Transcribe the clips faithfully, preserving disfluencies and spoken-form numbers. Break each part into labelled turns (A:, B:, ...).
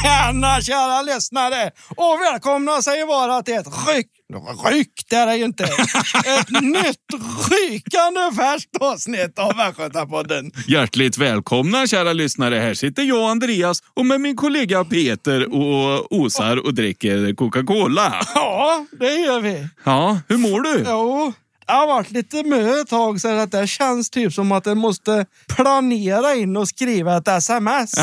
A: Tjena kära lyssnare och välkomna säger vara till ett ryck, ryck det är ju inte, ett nytt rykande färskt avsnitt av Västgötapodden.
B: Hjärtligt välkomna kära lyssnare, här sitter jag Andreas och med min kollega Peter och osar och dricker Coca-Cola.
A: Ja, det gör vi.
B: Ja, hur mår du?
A: Jo, det har varit lite mö ett tag så att det känns typ som att jag måste planera in och skriva ett sms.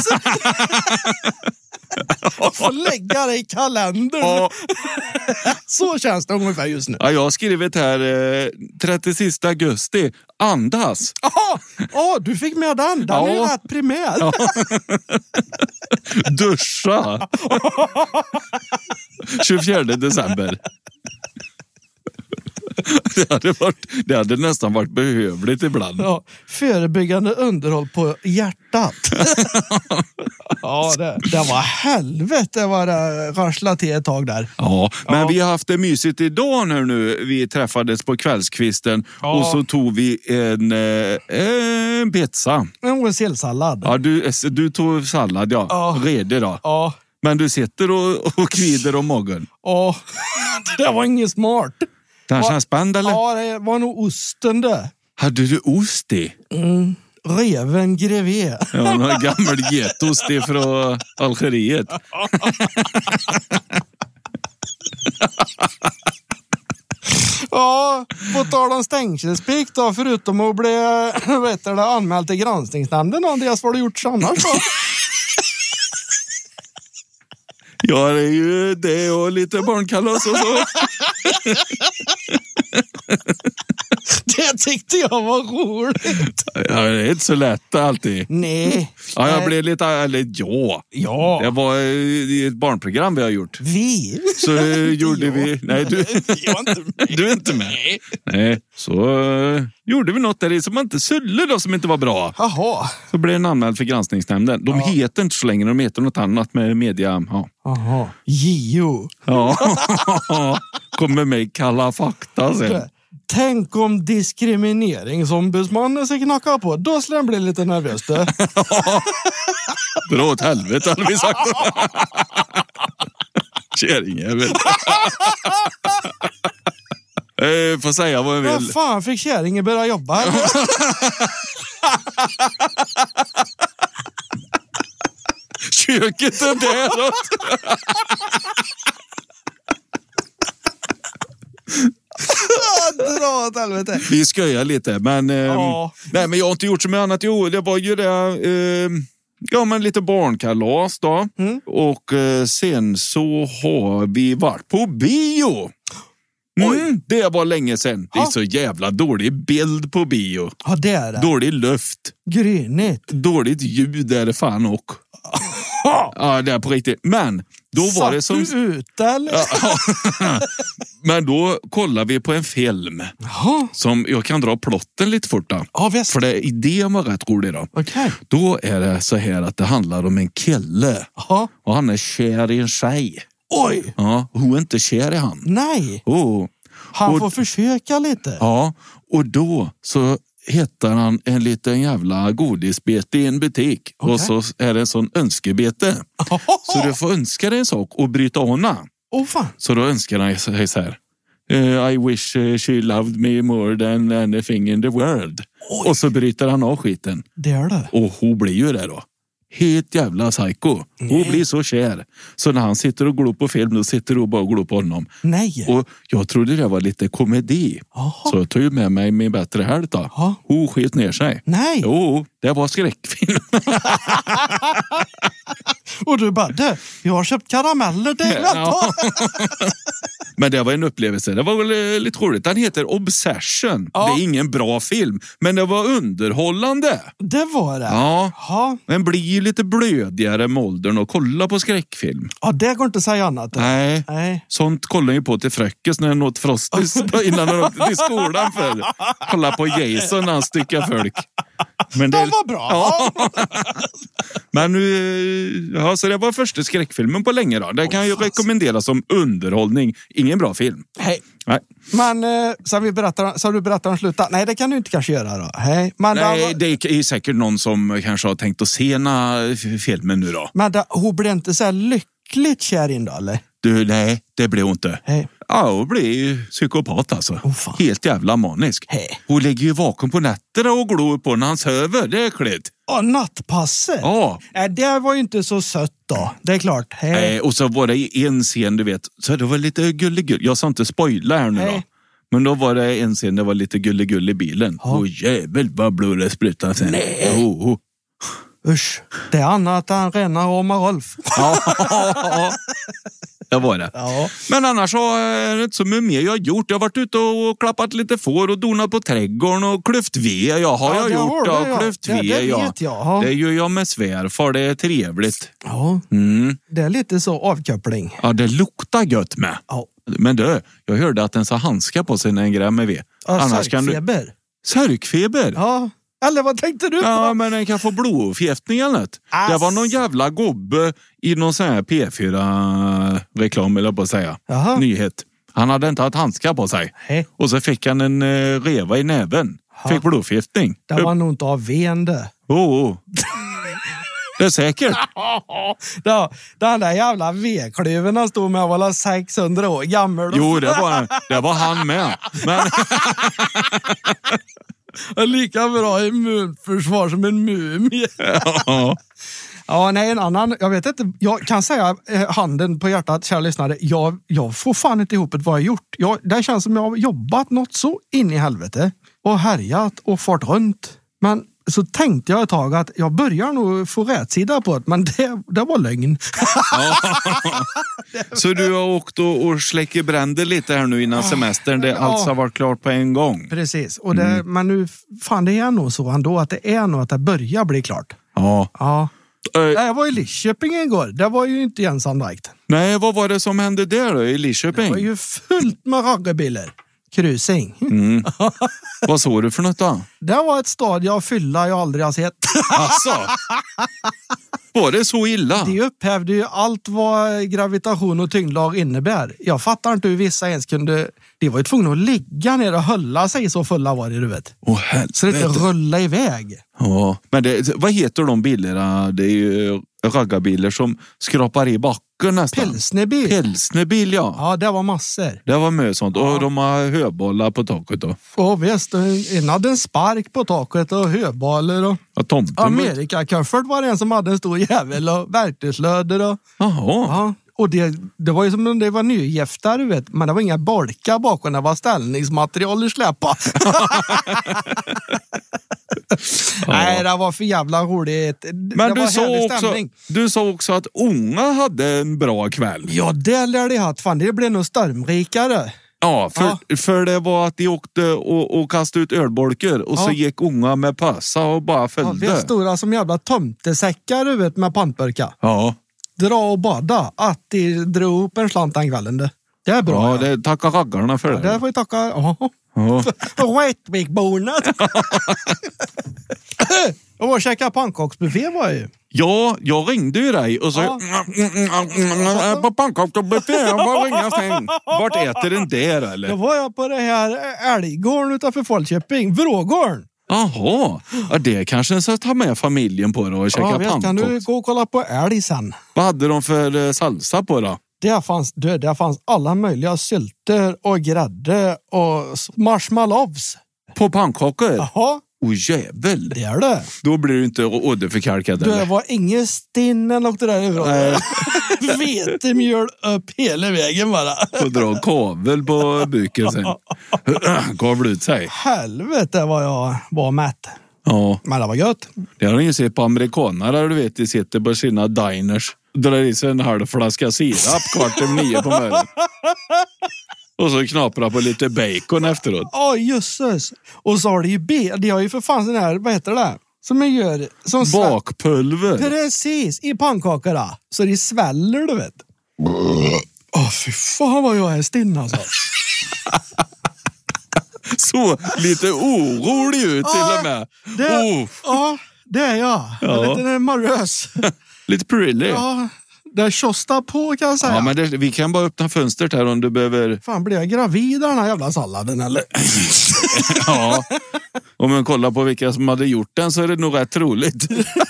A: Och få lägga det i kalendern. Ja. Så känns det ungefär just nu.
B: Ja, jag har skrivit här eh, trettiosista augusti. Andas.
A: Ja, oh, oh, du fick med den. Den ja. Är ju rätt primär. Ja.
B: Duscha. tjugofjärde december. Det hade, varit, det hade nästan varit behövligt ibland.
A: Ja, förebyggande underhåll på hjärtat. Ja, det, det var helvete vad det rassla till ett tag där.
B: Ja, men
A: ja.
B: Vi har haft det mysigt idag nu, nu. Vi träffades på kvällskvisten ja. Och så tog vi en, eh, en pizza.
A: En sillsallad.
B: Ja, du, du tog sallad, ja. ja. Redig då.
A: Ja.
B: Men du sitter och, och kvider om magen.
A: Ja, det var inget smart.
B: Den känns spänd eller?
A: Ja, det var nog osten det.
B: Hade du ost i?
A: Mm, reven grevé.
B: Ja, någon gammal getost från Algeriet.
A: Ja, på tal om stängselspik då, förutom att bli vet du, anmäld till granskningsnämnden, Andreas, vad har du gjort annars då?
B: Ja, det är ju det och lite barnkalas och så.
A: Det tyckte jag var roligt.
B: Ja, det är inte så lätt alltid.
A: Nej.
B: Ja, jag blev lite, eller ja.
A: Ja.
B: Det var ett barnprogram vi har gjort.
A: Vi?
B: Så gjorde ja. vi, nej du.
A: Jag är inte med.
B: Du är inte med. Nej. Nej, så uh, gjorde vi något där som man inte sulle då, som inte var bra.
A: Jaha.
B: Så blev en anmäld för granskningsnämnden. De ja. heter inte så länge, de heter något annat med media. Ja.
A: Jaha. J O.
B: Ja. Kommer med kalla fakta sen.
A: Tänk om diskrimineringsombudsmannen ska knacka på. Då skulle den bli lite nervös.
B: Dra åt helvete hade vi sagt. Kärringjävel. eh, får säga vad jag vill.
A: Vad fan fick kärringen börja jobba?
B: Köket är däråt.
A: Dra åt helvete.
B: Vi skojar lite, men,
A: ja.
B: eh, nej, men jag har inte gjort så mycket annat. Jo, det var ju det, eh, ja, men lite barnkalas då. Mm. Och eh, sen så har vi varit på bio. Mm, det var länge sedan. Ja. Det är så jävla dålig bild på bio.
A: Ja, det är det.
B: Dålig luft.
A: Grynigt.
B: Dåligt ljud är det fan och. Ja, det är på riktigt. Men då var
A: satt
B: det som...
A: du ut eller? Ja.
B: Men då kollar vi på en film.
A: Jaha.
B: Som jag kan dra plotten lite fort då.
A: Ja, visst.
B: För det, idén var rätt rolig då.
A: Okay.
B: Då är det så här att det handlar om en kille.
A: Jaha.
B: Och han är kär i en tjej.
A: Oj!
B: Ja, hon är inte kär i han.
A: Nej.
B: Oh.
A: Han
B: och,
A: får försöka lite.
B: Ja, och då så hittar han en liten jävla godisbete i en butik. Okay. Och så är det en sån önskebete. Oh. Så du får önska dig en sak och bryta ona.
A: Oh, fan.
B: Så då önskar han sig så här. Uh, I wish uh, she loved me more than anything in the world. Oj. Och så bryter han av skiten.
A: Det är det.
B: Och hon blir ju det då. Helt jävla psycho.
A: Nej.
B: Hon blir så kär. Så när han sitter och glor på film, då sitter hon bara och glor på honom.
A: Nej.
B: Och jag trodde det var lite komedi.
A: Aha.
B: Så jag tog med mig min bättre hälft då. Aha. Hon skit ner sig.
A: Nej.
B: Jo, det var skräckfilm.
A: Och du bara, det, jag har köpt karameller till ja.
B: Men det var en upplevelse. Det var väl lite roligt. Den heter Obsession. Ja. Det är ingen bra film, men det var underhållande.
A: Det var det?
B: Ja.
A: ja.
B: Men blir ju lite blödigare med åldern och kolla på skräckfilm.
A: Ja, det går inte att säga annat.
B: Nej.
A: Nej.
B: Sånt kollar ju på till frökes när han åt frostis innan han åkte till skolan för. Kolla på Jason när han styckar folk. Men det
A: de var bra.
B: Ja. Men nu, ja, så det var första skräckfilmen på länge då. Det kan jag rekommendera som underhållning. Ingen bra film.
A: Hej.
B: Nej.
A: Men eh, så, vi berättar, så du berättar om sluta. Nej, det kan du inte kanske göra då. Hej. Men
B: Nej,
A: var...
B: det är säkert någon som kanske har tänkt att se na filmen nu då.
A: Men da, hon blev inte så här lyckligt kär in då, eller?
B: Du, nej, det blev hon inte.
A: Hej.
B: Ja, hon blir ju psykopat alltså.
A: Oh, fan.
B: Helt jävla manisk.
A: Hej.
B: Hon lägger ju vaken på nätterna och glor på när han söver. Det är äckligt.
A: Och nattpasset?
B: Ja.
A: Nej, det var ju inte så sött då. Det är klart. Hej.
B: Eh, och så var det i en scen, du vet. Så det var lite gullegull. Jag sa inte spoila här nu
A: Hej.
B: då. Men då var det en scen, det var lite gullegull i bilen. Åh oh, jävel vad blodet sprutade sen.
A: Nej.
B: Oh, oh.
A: Usch, det är annat än rena Roma Rolf.
B: Ja, det var det.
A: Ja.
B: Men annars så är det inte så mycket mer jag har gjort. Jag har varit ute och klappat lite får och donat på trädgården och klyft ved. Ja, har
A: Ja,
B: jag
A: det
B: gjort.
A: har du,
B: Ja,
A: ja.
B: klyft
A: Det-
B: ved,
A: det
B: ja.
A: vet jag, ja.
B: Det gör jag med svär, för det är trevligt.
A: Ja,
B: Mm.
A: det är lite så avkoppling.
B: Ja, det luktar gött med.
A: Ja.
B: Men du, jag hörde att den sa handskar på sig när en gräv med ved.
A: Ja,
B: Annars kan du...
A: särkfeber.
B: Särkfeber?
A: Ja. Eller vad tänkte du på?
B: Ja, men den kan få blodförgiftning eller något.
A: Ass.
B: Det var någon jävla gobbe i någon sån här P fyra-reklam, eller på att säga.
A: Jaha.
B: Nyhet. Han hade inte haft handskar på sig.
A: Nej,
B: Och så fick han en uh, reva i näven.
A: Ja.
B: Fick blodförgiftning.
A: det var nog inte av vende.
B: Oh, oh. Det är säkert.
A: Ja, den där jävla vedklyven han stod med var sexhundra år gammal.
B: Jo, det var, det var han med. Men...
A: Lika bra immunförsvar som en mumie.
B: ja.
A: Ja, nej, en annan. Jag vet inte. Jag kan säga eh, handen på hjärtat, kära lyssnare. Jag, jag får fan inte ihop ett vad jag gjort. Jag, det känns som jag har jobbat något så in i helvete. Och härjat och fart runt. Men så tänkte jag ett tag att jag börjar nog få rätsida på det. Men det, det var lögn.
B: Så du har åkt och, och släcker bränder lite här nu innan semestern. Det
A: Ja.
B: alltså har varit klart på en gång.
A: Precis. Och det, Men nu, fan det är nog så ändå att det är nog att det börjar bli klart.
B: Ja.
A: Ja.
B: Äh,
A: Jag var i Lidköping igår. Det var ju inte ensam direkt.
B: nej, vad var det som hände där då i Lidköping?
A: Det var ju fullt med raggarbilar. Krusing.
B: Mm. Vad såg du för något då?
A: Det var ett stadie av fylla jag aldrig har sett.
B: Alltså, var det så illa?
A: Det upphävde ju allt vad gravitation och tyngdlag innebär. Jag fattar inte hur vissa ens kunde... De var ju tvungna att ligga ner och hålla sig, så fulla var det, du vet.
B: Åh, helvete.
A: Så det inte rulla iväg.
B: Ja, men det, vad heter de bilarna? Det är ju raggarbilar som skrapar i backen nästan.
A: Pilsnerbil.
B: Pilsnerbil, ja.
A: Ja, det var massor.
B: Det var med sånt. Och de har höbollar på taket då.
A: Och visst, en hade en spark på taket och höbaler och...
B: Ja, tomten.
A: Amerikakuffert var det en som hade en stor jävel och verktygslöder och...
B: Jaha.
A: Ja, och det, det var ju som om det var nygiftar, du vet. Men det var inga bolkar bakom, det var ställningsmaterial i släppa. Nej, det var för jävla roligt.
B: Men
A: det
B: du
A: var
B: sa,
A: härlig
B: också,
A: stämning.
B: du sa också att unga hade en bra kväll.
A: Ja, det lär de haft. Fan, det blev nog stormrikare.
B: Ja, för,
A: Ja.
B: för det var att de åkte och, och kastade ut ölbolkar och
A: Ja.
B: så gick unga med pösa och bara
A: Ja,
B: följde.
A: vi är stora som jävla tomtesäckar, du vet, med pantburkar.
B: Ja,
A: Dra och bada. Att de drog upp en slant den kvällen. Det, det är bra.
B: ja,
A: Ja,
B: det tackar raggarna för det.
A: det får vi tacka. Ja.
B: Ja.
A: Rättvikborna. Och var käka pannkaksbuffé var jag ju.
B: Ja, jag ringde ju dig och så
A: Ja.
B: på pannkaksbuffé, jag bara ringa sen. Vart äter den där eller?
A: Då var jag på det här älggården utanför Falköping, Vrågården.
B: Jaha, ja, det kanske en ska ta med familjen på då och käka
A: Ja, visst, kan du
B: pannkaks.
A: gå och kolla på älg sen.
B: Vad hade de för eh, salsa på då?
A: Där fanns, det, där fanns alla möjliga sylter och grädde och marshmallows.
B: På pannkakor?
A: Jaha,
B: Åh jävel.
A: det är det.
B: Då blir du inte åderförkalkad
A: Det
B: eller?
A: var ingen stinnen åkte därifrån. Vetemjöl upp hela vägen bara.
B: Och dra kavel på buken sen. Gav ut sig.
A: Helvete vad jag var mätt.
B: Ja,
A: Men det var gött.
B: det har ni sett på amerikanare, du vet, de sitter på sina diners. Drar i sig en halv flaska sirap kvart över nio på morgonen. Och så knaprar på lite bacon efteråt.
A: Åh, jösses. Och så har de ju be, de har ju för fan sån här, vad heter det? Som man gör. Som svä-
B: Bakpulver.
A: Precis, i pannkakorna. Så de sväller, du vet. Åh, fy fan vad jag är stinn alltså.
B: Så lite orolig ut till och med.
A: Det,
B: Oh,
A: ja, det är jag. Jag är
B: Ja.
A: lite nervös.
B: lite prillig.
A: Ja, Det tjostar på kan jag säga.
B: Ja, men det, vi kan bara öppna fönstret här om du behöver...
A: Fan, blir jag gravid av den här jävla salladen eller?
B: Ja, om man kollar på vilka som hade gjort den så är det nog rätt troligt.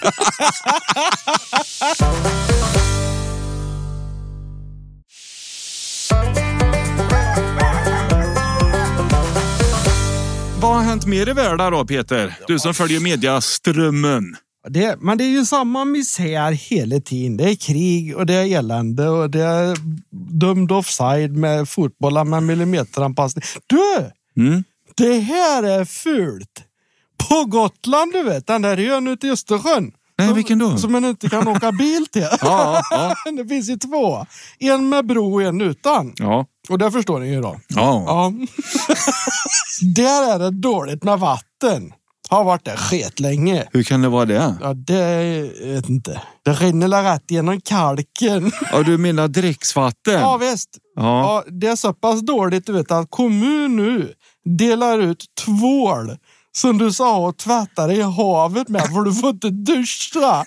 B: Vad har hänt mer i världen då, Peter? Du som följer mediaströmmen.
A: Det, men det är ju samma misär hela tiden. Det är krig och det är elände och det är dömd offside med fotbollar med millimeteranpassning. Du!
B: Mm.
A: Det här är fult. På Gotland, du vet, den där ön ute i Östersjön.
B: Nej,
A: som,
B: vilken då?
A: Som man inte kan åka bil till.
B: Ja, ja.
A: Det finns ju två. En med bro och en utan.
B: Ja.
A: Och det förstår ni ju då.
B: Ja.
A: Ja. Där är det dåligt med vatten. Har varit där sket länge.
B: Hur kan det vara det?
A: Ja, det jag vet inte. Det rinner rätt genom kalken.
B: Ja, du menar dricksvatten?
A: Ja, visst.
B: Ja.
A: Ja, det är så pass dåligt, du vet, att kommun nu delar ut tvål som du sa och tvättar i havet med, för du får inte duscha.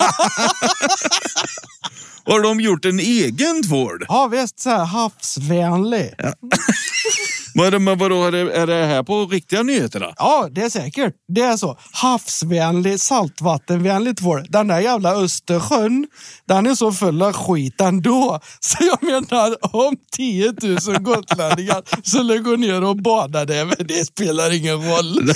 B: Har de gjort en egen tvål?
A: Ja, visst, så här havsvänlig. Ja.
B: Men, men vadå, är det, är det här på riktiga nyheter då?
A: Ja, det är säkert. Det är så. Havsvänlig, saltvattenvänlig tvål. Den där jävla Östersjön, den är så full av skit ändå. Så jag menar, om tio tusen gotlänningar skulle gå ner och bada där, men det spelar ingen roll.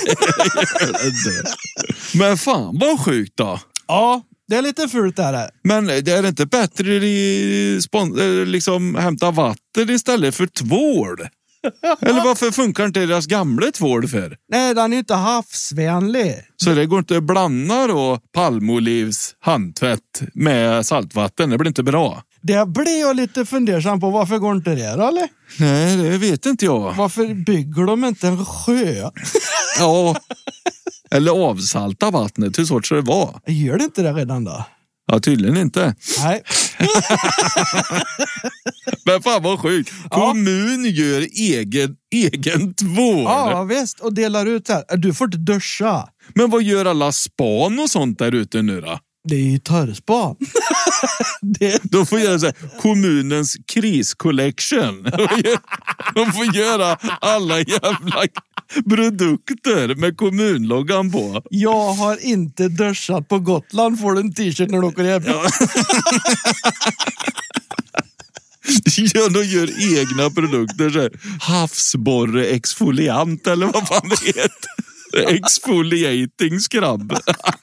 B: Men fan, vad sjukt då.
A: Ja, det är lite fult där. Här.
B: Men det är inte bättre att spon- liksom hämta vatten istället för tvål? Eller varför funkar inte deras gamla tvål för?
A: Nej, den är inte havsvänlig.
B: Så det går inte att blanda då palmolivs handtvätt med saltvatten? Det blir inte bra.
A: Det blir jag lite fundersam på. Varför går inte det då, eller?
B: Nej, det vet inte jag.
A: Varför bygger de inte en sjö?
B: Ja, eller avsalta vattnet. Hur svårt ska det vara?
A: Gör det inte det redan då?
B: Ja, tydligen inte.
A: Nej.
B: Men fan vad sjukt. Kommun gör egen, egen tvål.
A: Ja, visst. Och delar ut så här. Du får inte duscha.
B: Men vad gör alla span och sånt där ute nu då?
A: Det är ju torrspan. det...
B: De får göra så här, kommunens kriscollection. De får göra alla jävla produkter med kommunloggan på.
A: Jag har inte duschat på Gotland, får du en t-shirt när du åker hem. Ja.
B: Ja, de gör egna produkter. Så här, havsborre exfoliant eller vad fan det heter. Exfoliating scrub.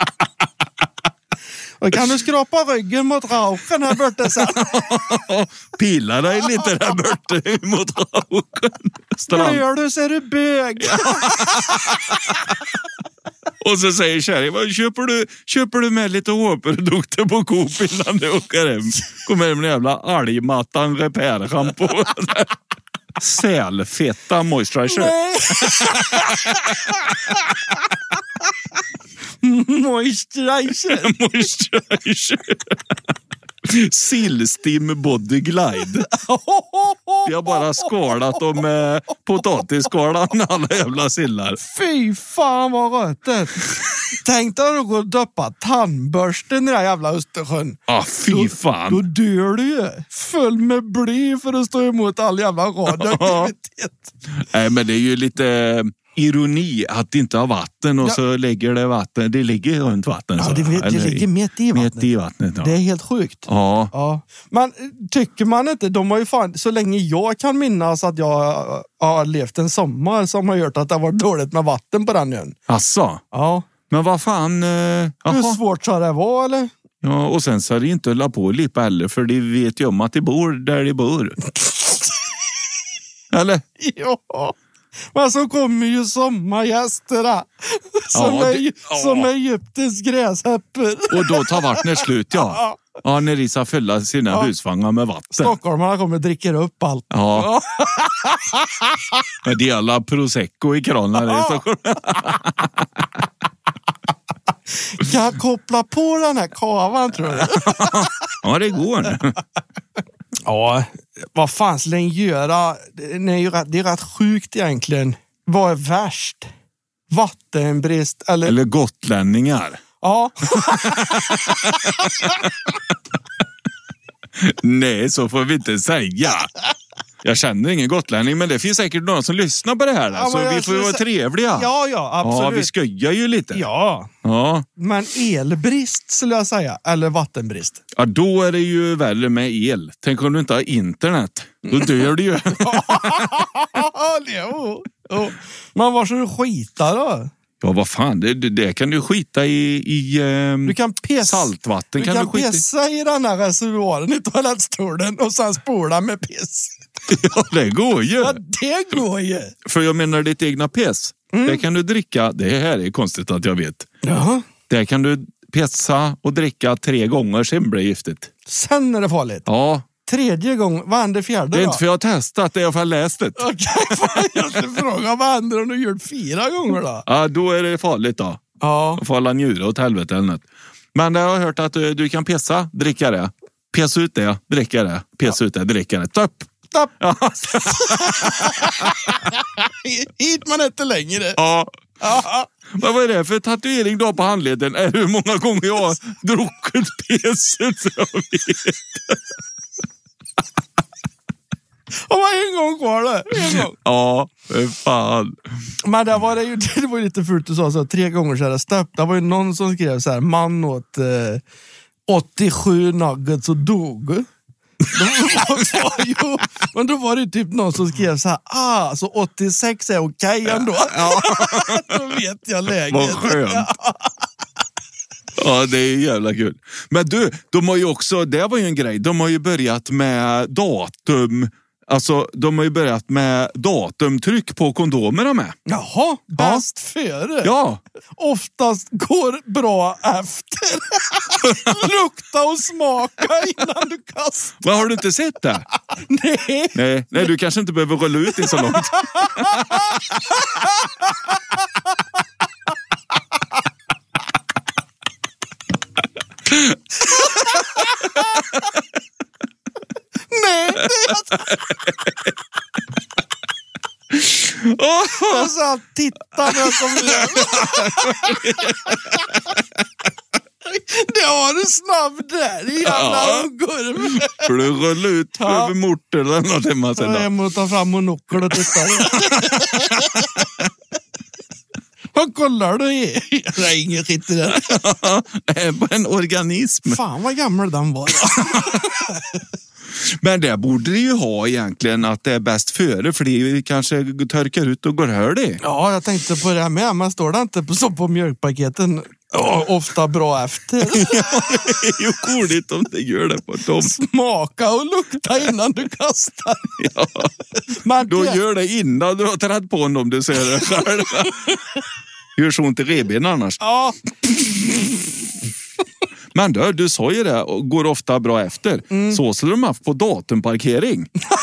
A: Och kan du skrapa ryggen mot rauken här borta sen?
B: Pila dig lite där borta mot rauken.
A: Vad gör du, så är du bög.
B: Och så säger kärringen, köper du, köper du med lite hårprodukter på Coop innan du åker hem? Kom hem med jävla algmattan repair-shampoo. Sälfetta moisturizer.
A: Nej. Moisturizer.
B: Moisturizer. Sillstim body glide. Vi har bara skalat dem med potatisskalan, alla jävla sillar.
A: Fy fan vad rötet. Tänk dig att gå och döpa tandbörsten i den här jävla Östersjön.
B: Ah, fy fan.
A: Då, då dör du ju. Full med bly för att stå emot all jävla radioaktivitet.
B: Nej, men det är ju lite ironi att det inte har vatten och ja. Så lägger det vatten. Det ligger runt vatten.
A: Ja, det, det
B: Eller,
A: ligger mitt i vattnet.
B: Mitt i vattnet ja.
A: Det är helt sjukt.
B: Ja.
A: Ja. Men tycker man inte, de har ju fan, så länge jag kan minnas att jag har levt en sommar som har gjort att det har varit dåligt med vatten på den ön.
B: Asså?
A: Ja.
B: Men vad fan... Eh,
A: Hur svårt ska det vara, eller?
B: Ja, och sen så är det inte hålla på att lipa heller, för de vet ju om att de bor där de bor. Eller?
A: Ja. Men så kommer ju sommargästerna som,
B: ja, det,
A: är, ja. som är Egyptens gräshäppor.
B: Och då tar vattnet slut, ja. Ja, när de ska fylla sina ja. husvagnar med vatten.
A: Stockholmarna kommer och dricker upp allt.
B: Ja. Ja. Det är alla prosecco i kranen ja. i Stockholm.
A: Kan jag koppla på den här kavan, tror du?
B: Ja, det går.
A: Ja, vad fan ska den göra? Det är ju rätt, det är rätt sjukt egentligen. Vad är värst? Vattenbrist eller...
B: Eller gotlänningar.
A: Ja.
B: Nej, så får vi inte säga. Jag känner ingen gotlänning, men det finns säkert någon som lyssnar på det här. Ja, så vi får ju vara trevliga.
A: Ja, ja, absolut.
B: Ja, vi skojar ju lite.
A: Ja.
B: ja.
A: Men elbrist skulle jag säga. Eller vattenbrist.
B: Ja, då är det ju värre med el. Tänk om du inte har internet. Då dör du ju.
A: jo, jo. Men var så du skita då?
B: Ja, vad fan. Det, det, det kan du skita i, i um,
A: du kan pes,
B: saltvatten.
A: Du
B: kan,
A: kan,
B: du skita
A: pissa i. i den här reservoaren i toalettstolen och sen spola med piss.
B: Ja, det går ju.
A: Ja, det går ju.
B: För jag menar ditt egna piss. Mm. Det kan du dricka. Det här är konstigt att jag vet.
A: Ja.
B: Det kan du pissa och dricka tre gånger, sen blir det giftigt.
A: Sen är det farligt?
B: Ja.
A: Tredje gången, vad händer fjärde då?
B: Det är inte för jag har testat, det är för jag har läst det.
A: Okej, okay, jag skulle fråga vad händer om du gjort fyra gånger då?
B: Ja, då är det farligt då.
A: Ja.
B: Då får alla njura åt helvete eller något. Men jag har hört att du, du kan pissa, dricka det. Pissa ut det, dricka det. Pissa ja. ut det, dricka det. Stopp!
A: Stopp!
B: Ja.
A: Hit man inte längre.
B: Ja. Ja. Men vad är det för tatuering då på handleden? Är hur många gånger jag har druckit pisset så jag vet.
A: Och var en gång kvar det. En gång.
B: Ja, för fan.
A: Men det var, det ju, det var ju lite fult du sa så. Tre gånger så här stopp. Det var ju någon som skrev så här. Man åt eh, åttiosju nuggets och dog. jo, men då var det typ någon som skrev så här. Ah, så åttiosex är okej okay ändå. Ja. Då vet jag läget.
B: Vad skönt. Ja, det är jävla kul. Men du, de har ju också, det var ju en grej, de har ju börjat med datum, alltså de har ju börjat med datumtryck på kondomerna med.
A: Jaha, bäst ja. före.
B: Ja.
A: Oftast går bra efter. Lukta och smaka innan du kastar.
B: Men har du inte sett det?
A: Nej.
B: Nej, nej du kanske inte behöver rulla ut det så långt.
A: Nej, det är inte. Jag sa titta när jag kommer hem. Det har du snabb där, jävla ungorm.
B: För du rullar ut ja. över morten eller något hemma sen då.
A: Jag måste ta fram monokel och titta. Vad kollar du i? Det är ingen skit i det.
B: På en organism.
A: Fan vad gammal den var.
B: Men det borde det ju ha egentligen att det är bäst före. För det kanske törkar ut och går hör det.
A: Ja, jag tänkte på det här med. Man står det inte på, så på mjölkpaketen. Oh, ofta bra efter.
B: Ja, det är ju coolt om det gör det på dem.
A: Smaka och lukta innan du kastar.
B: Ja. Men då det... gör det innan du har trätt på dem, du ser det själv. Gör så ont i reben annars.
A: Ja.
B: Men du, du sa ju det, går ofta bra efter. Mm. Så skulle de haft på datumparkering.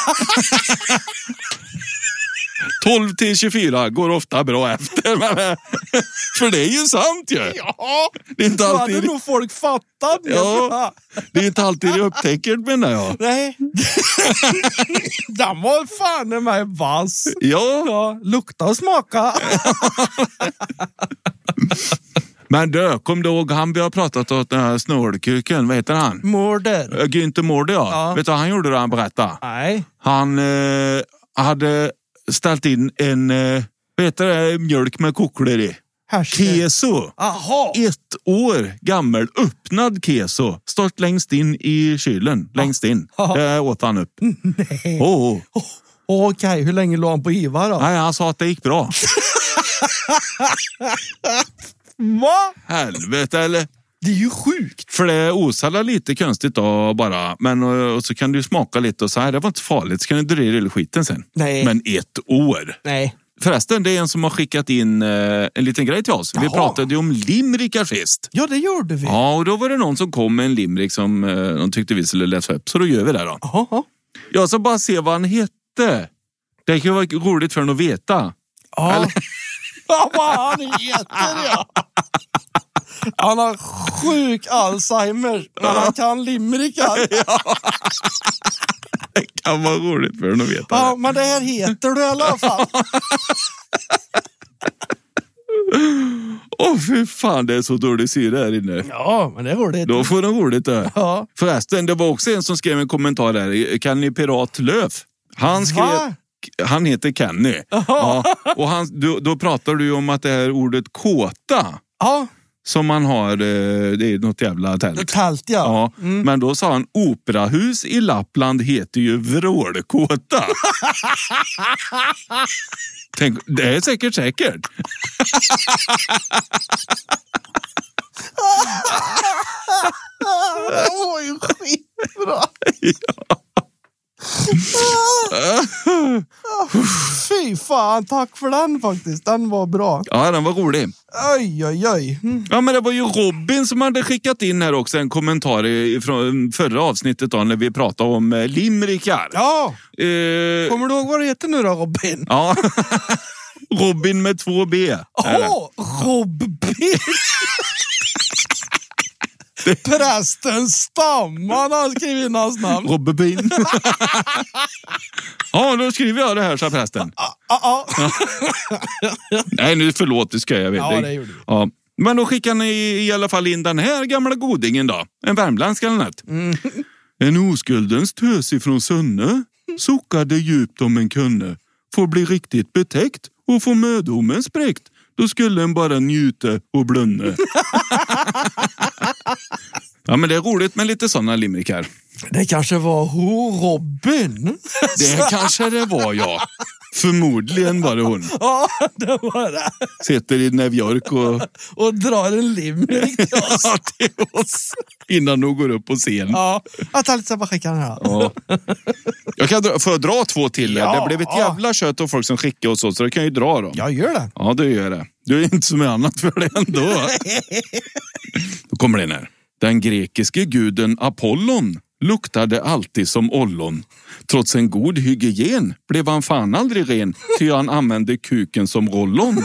B: tolv till tjugofyra går ofta bra efter. Men, för det är ju sant ju.
A: Ja,
B: det är inte alltid...
A: hade nog folk fattat.
B: Ja, det är inte alltid det upptäcker, menar jag.
A: Nej. Den var fan i mig vass.
B: Ja.
A: Ja. Lukta och smaka.
B: Men du, kom du ihåg han vi har pratat om den här snålkuken, vad heter han?
A: Mårder.
B: Günther Mårder, ja.
A: ja.
B: Vet du vad han gjorde då han berättade?
A: Nej.
B: Han eh, hade ställt in en, eh, vad heter det, mjölk med kokler i. Keso.
A: Aha.
B: Ett år gammal, öppnad keso. Stått längst in i kylen, ah. längst in.
A: Ah.
B: Det åt han upp.
A: Nej.
B: Oh.
A: Oh. Okej, okay. Hur länge låg han på Ivar då?
B: Nej, han sa att det gick bra.
A: Va?
B: Helvete, eller?
A: Det är ju sjukt.
B: För det osar lite konstigt då bara. Men och, och så kan du smaka lite och så här, det var inte farligt. Så kan du dra i skiten sen.
A: Nej.
B: Men ett år.
A: Nej.
B: Förresten, det är en som har skickat in eh, en liten grej till oss. Jaha. Vi pratade ju om limrikar sist.
A: Ja, det gjorde vi.
B: Ja, och då var det någon som kom med en limrik som eh, de tyckte vi skulle läsa upp. Så då gör vi det då.
A: Jaha.
B: Jag ska bara se vad han hette. Det kan vara roligt för en att veta.
A: Ja. Eller? Ja, vad han heter, ja. Han har sjuk Alzheimer, men han kan limrikar.
B: Ja. Det kan vara roligt för en att veta.
A: Ja,
B: det.
A: men det här heter du i alla fall.
B: Åh, fy fan, det är så dålig syre här inne.
A: Ja, men det är roligt.
B: Då får de roligt det.
A: Ja.
B: Förresten, det var också en som skrev en kommentar där. Kan ni Pirat Löf? Han skrev...
A: Va?
B: Han heter Kenny. Ja, och han, då, då pratar du om att det här ordet kåta...
A: Ja.
B: Som man har, det är något jävla tält.
A: Tält, ja.
B: Ja. Mm. Men då sa han, operahus i Lappland heter ju vrålkåta. Tänk, det är säkert säkert.
A: Det var ju skitbra.
B: Ja.
A: Fy fan, tack för den faktiskt. Den var bra.
B: Ja, den var rolig.
A: Oj, oj, oj. Mm.
B: Ja, men det var ju Robin som hade skickat in här också en kommentar från förra avsnittet då, när vi pratade om eh, limrikar.
A: Ja.
B: Eh,
A: Kommer du ihåg vad det heter nu då, Robin?
B: ja. Robin med två B.
A: Åh, oh, Robin. Prästen Stamman har skrivit in hans namn.
B: Robin. Ja, då skriver jag det här, sa prästen.
A: Ah, ah, ah.
B: Nej, nu förlåt, det ska jag vet.
A: Ja, det gjorde vi.
B: Ja. Men då skickar ni i alla fall in den här gamla godingen då. En värmländsk eller något. Mm. En oskuldens tös ifrån Sunne suckade djupt om en kunde. Får bli riktigt betäckt och få mödomen spräckt. Då skulle en bara njuta och blunna. Ja, men det är roligt med lite sådana limrikar.
A: Det kanske var Ho Robin.
B: Det kanske det var, ja. Förmodligen var det hon.
A: Ja, det var det.
B: Sitter i New York och...
A: och drar en limrik till oss.
B: Ja, till oss. Innan hon går upp på scen.
A: Ja, jag tar lite så bara skicka den här.
B: Ja. Jag kan dra, får jag dra två till?
A: Ja.
B: Det blev ett jävla kött av folk som skickar och så, så det kan ju dra dem.
A: Jag gör det.
B: Ja, du gör det. Du är inte som annat för det ändå. Då kommer den här. Den grekiske guden Apollon luktade alltid som ollon. Trots en god hygien blev han fan aldrig ren, ty han använde kuken som rollon.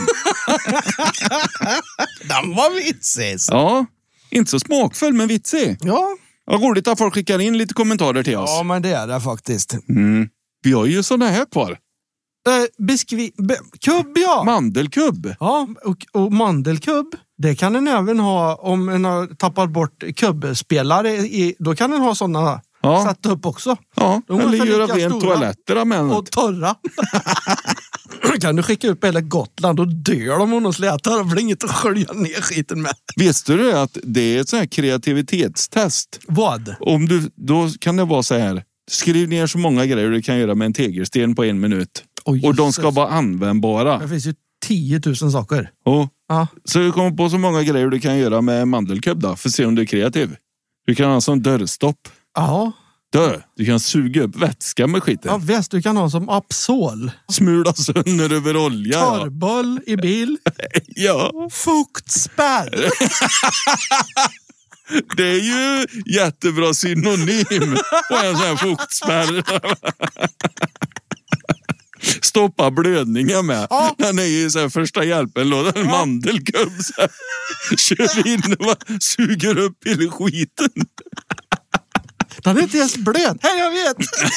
A: Den var vitsig.
B: Ja, inte så smakfull men vitsig.
A: Ja.
B: Vad roligt att folk skickar in lite kommentarer till oss.
A: Ja, men det är det faktiskt.
B: Mm. Vi har ju såna här kvar.
A: Eh, beskri... Be... Kubb, ja.
B: Mandelkubb.
A: Ja, och, och mandelkubb. Det kan en även ha om en har tappat bort kubbspelare. I, då kan en ha sådana
B: ja.
A: satt upp också.
B: Ja,
A: de
B: eller göra rent toaletterna med.
A: Och torra. Kan du skicka upp hela Gotland och dör de om de slätar och blir inget att skölja ner skiten med.
B: Visste du att det är ett sånt här kreativitetstest?
A: Vad?
B: Om du, då kan det vara så här. Skriv ner så många grejer du kan göra med en tegelsten på en minut. Oh, och de ska vara användbara.
A: Det finns ju tio tusen saker.
B: Oh.
A: Ja.
B: Så du kommer på så många grejer du kan göra med mandelkubb då. För att se om du är kreativ. Du kan ha som dörrstopp.
A: Ja.
B: Dö. Du kan suga upp vätska med skiten.
A: Ja, väst, du kan ha som Absol.
B: Smula sönder över olja.
A: Torrboll i bil.
B: Ja.
A: Fuktspärr.
B: Det är ju jättebra synonym på en sån här fuktspärr. Stoppa blödningar med. Ja. Den är ju så här första hjälpen. Låt en mandelkubb så här. Kör in och suger upp hela skiten.
A: Den är inte ens blöd. Hej, jag vet.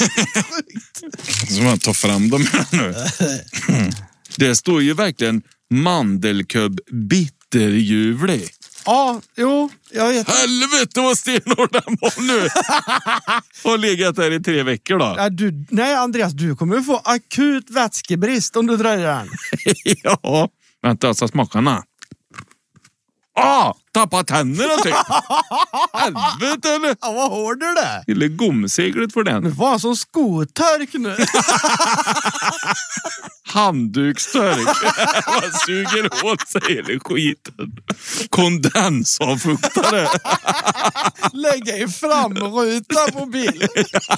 B: Så man tar fram dem här nu. Det står ju verkligen mandelkubb bitterljuvlig.
A: Ja, jo, jag vet.
B: Helvete vad stenhård den var nu. Och legat där i tre veckor då.
A: Ja, du, nej, Andreas, du kommer få akut vätskebrist om du dröjer den.
B: Ja, vänta, så smakarna. Ah, tappa tänderna typ. Helvete eller?
A: Ja, vad hård är det?
B: Eller gomseglet för den.
A: Det var som skotörk nu.
B: Handdukstörk. Man suger åt sig hela skiten. Kondensavfuktare.
A: Lägga i framruta på bilen.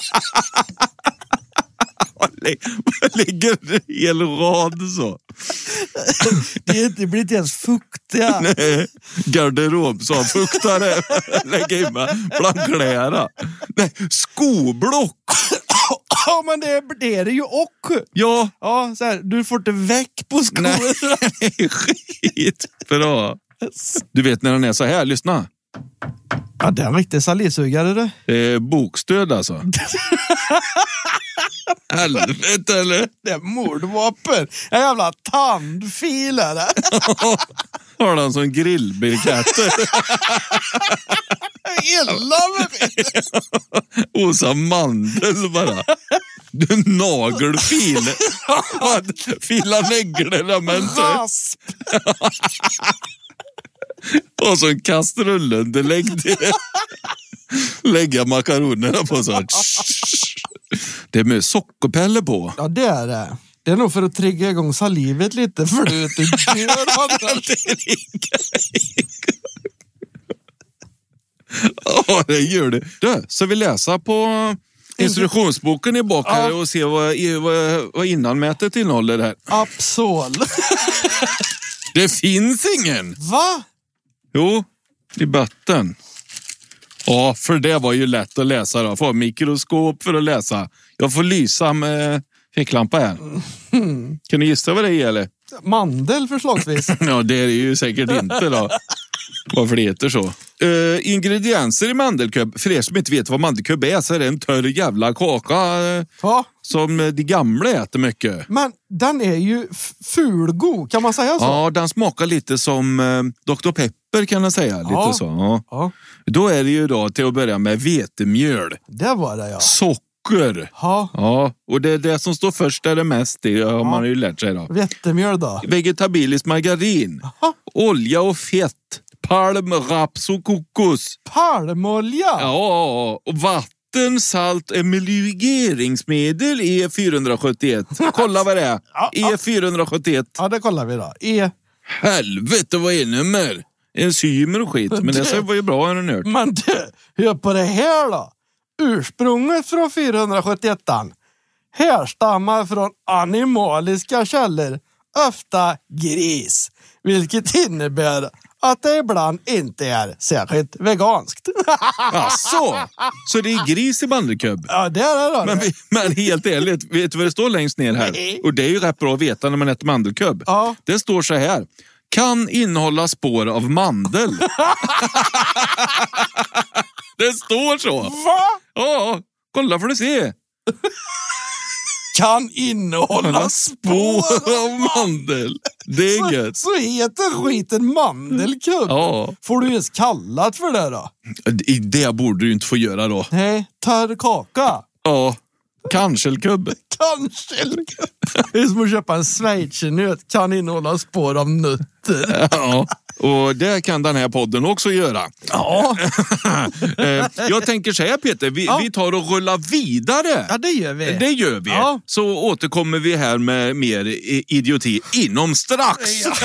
B: Lägger en hel rad så.
A: Det, är, det blir inte ens fuktiga.
B: Nej, garderobsavfuktare. Lägga in med bland kläderna. Nej, skoblock.
A: Ja, men det, det är det ju och.
B: Ja.
A: Ja, så här, du får inte väck på skor.
B: Nej, skitbra. Du vet när den är så här, lyssna.
A: Ja, det är en riktig salivsugare det.
B: Eh, bokstöd alltså. Helvete eller?
A: Det är mordvapen. En jävla tandfil är det.
B: har han som grillbriketter.
A: Illa med
B: Och så mandel bara. Du nagelfil. Fila nägglorna med en
A: rasp.
B: Och så en kastrulunderlägg till. Lägga makaronerna på så här. Det är med sockerpelle på.
A: Ja, det är det. Det är nog för att trigga igång salivet lite, för du vet, du dör annars.
B: Ja, det gör det. Du, så vi läser på instruktionsboken i bak här och se vad, vad, vad innanmätet innehåller här.
A: Absol.
B: Det finns ingen.
A: Va?
B: Jo, i botten. Ja, för det var ju lätt att läsa då. Få mikroskop för att läsa. Jag får lysa med ficklampa här. Mm. Kan du gissa vad det är, eller?
A: Mandel förslagsvis.
B: Ja, det är det ju säkert inte då. Varför det heter så. Uh, ingredienser i mandelkubb. För er som inte vet vad mandelkubb är, så är det en törr jävla kaka uh,
A: ja. Som
B: de gamla äter mycket.
A: Men den är ju fulgod, kan man säga så?
B: Ja, den smakar lite som uh, doktor Pepper, kan man säga.
A: Ja.
B: Lite så. Ja.
A: Ja.
B: Då är det ju då till att börja med vetemjöl.
A: Det var det, ja.
B: Socker.
A: Ja.
B: Ja, och det är det som står först är det mest. Det har ja. man ju lärt sig då.
A: Vetemjöl då?
B: Vegetabiliskt margarin. Aha. Olja och fett. Palm, raps och kokos.
A: Palmolja?
B: Ja, och vatten, salt, emulgeringsmedel E fyrahundrasjuttioett. Kolla vad det är.
A: Ja,
B: E fyrahundrasjuttioett.
A: Ja, det kollar vi då. E...
B: Helvete, vad är nummer? Enzymer och skit. Men det, det var ju bra, har du hört.
A: Men du, hör på det här då. Ursprunget från fyrahundrasjuttioett härstammar från animaliska källor, ofta gris, vilket innebär att det ibland inte är särskilt veganskt.
B: Asså, så det är gris i mandelkubb?
A: Ja, det är det då.
B: Men, men helt ärligt, vet du vad det står längst ner här? Nej. Och det är ju rätt bra att veta när man äter mandelkubb. Ja. Det står så här. Kan innehålla spår av mandel. Det står så.
A: Va?
B: Ja, kolla får du se.
A: Kan innehålla spår
B: av mandel. Det är gött.
A: Så, så heter skiten mandelkubb.
B: Ja.
A: Får du ens kallat för det då?
B: Det borde du inte få göra då.
A: Nej, törr kaka.
B: Ja, kanskellkubb.
A: Kanskellkubb. Det är som att köpa en schweizernöt. Kan innehålla spår av nötter.
B: Ja, och det kan den här podden också göra.
A: Ja.
B: Jag tänker så här, Peter, vi, ja. vi tar och rullar vidare.
A: Ja, det gör vi.
B: Det gör vi. Ja. Så återkommer vi här med mer idioti inom strax. Ja.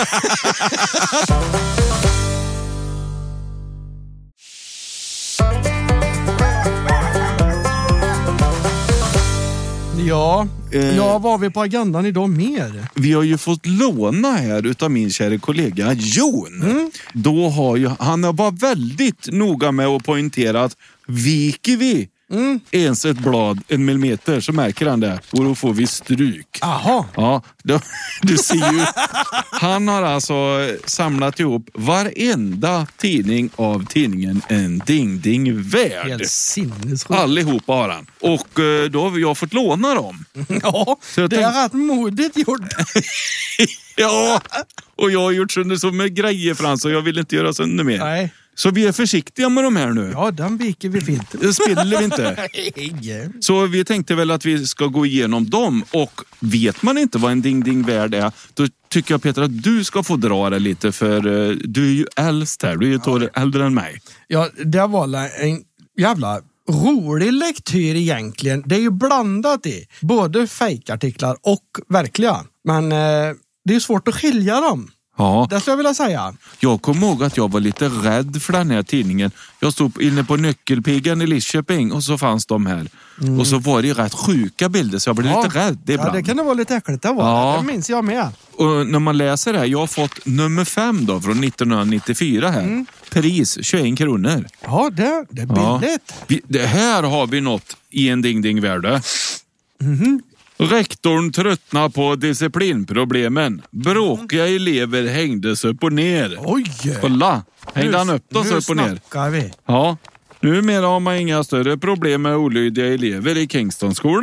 A: Ja, eh, ja, var vi på agendan idag mer?
B: Vi har ju fått låna här utav min kära kollega Jon. Mm. Då har ju, han var väldigt noga med att poängtera att viker vi mm. ens ett blad en millimeter så märker han det och då får vi stryk.
A: Aha.
B: Ja, då, du ser ju. Han har alltså samlat ihop varenda tidning av tidningen En Ding Ding Värld.
A: Helt sinnessjukt.
B: Allihopa har han. Och då har jag fått låna dem.
A: Ja, så det tänk... är rätt modigt gjort.
B: Ja, och jag har gjort sönder så med grejer, Frans, och jag vill inte göra sönder mer.
A: Nej.
B: Så vi är försiktiga med de här nu.
A: Ja, den viker vi fint.
B: Det spiller vi inte. Så vi tänkte väl att vi ska gå igenom dem. Och vet man inte vad En Ding Ding Värld är, då tycker jag, Peter, att du ska få dra det lite. För uh, du är ju äldst här. Du är ju ja. äldre än mig. Ja, det var en jävla rolig lektyr egentligen. Det är ju blandat i både fejkartiklar och verkliga. Men uh, det är svårt att skilja dem. Ja. Det skulle jag vilja säga. Jag kommer ihåg att jag var lite rädd för den här tidningen. Jag stod inne på Nyckelpiggan i Lidköping och så fanns de här. Mm. Och så var det rätt sjuka bilder så jag blev ja. lite rädd ibland. Ja, det kan det vara lite äckligt. Det, var ja. det minns jag med. Och när man läser det här, jag har fått nummer fem då från nittonhundranittiofyra här. Mm. Pris tjugoen kronor. Ja, det, det är billigt. Ja. Vi, det här har vi något i En Ding Ding Värld. Mhm. Rektorn tröttnar på disciplinproblemen. Bråkiga elever hängdes upp och ner. Oj! Kolla! Hängde nu, han upp oss upp och ner? Vi. Ja. Numera har man inga större problem med olydiga elever i Kingstonskolan.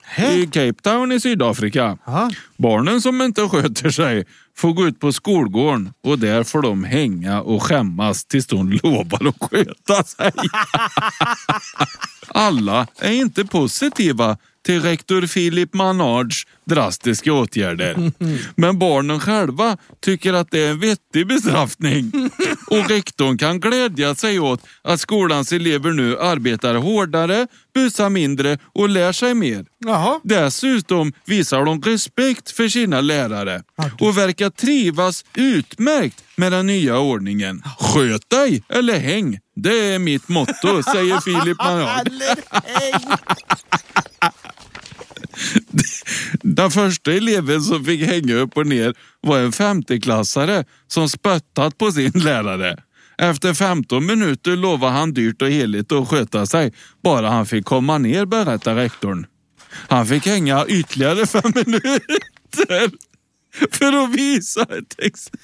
B: i Cape Town i Sydafrika.
A: Ja.
B: Barnen som inte sköter sig får gå ut på skolgården och där får de hänga och skämmas tills de lovar att sköta sig. Alla är inte positiva till rektor Philip Manards drastiska åtgärder. Men barnen själva tycker att det är en vettig bestraffning. Och rektorn kan glädja sig åt att skolans elever nu arbetar hårdare, busar mindre och lär sig mer.
A: Jaha.
B: Dessutom visar de respekt för sina lärare och verkar trivas utmärkt med den nya ordningen. Sköt dig eller häng, det är mitt motto, säger Philip Manard. Den första eleven som fick hänga upp och ner var en femteklassare som spöttat på sin lärare. Efter femton minuter lovade han dyrt och heligt att sköta sig, bara han fick komma ner, berättar rektorn. Han fick hänga ytterligare fem minuter för att visa ett exempel.